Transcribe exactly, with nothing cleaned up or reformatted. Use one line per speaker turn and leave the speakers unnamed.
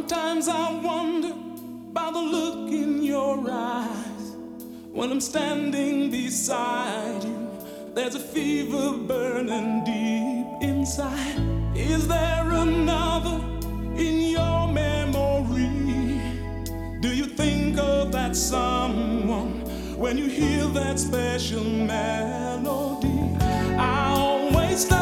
Sometimes I wonder about the look in your eyes. When I'm standing beside you, there's a fever burning deep inside. Is there another in your memory? Do you think of that someone when you hear that special melody? I always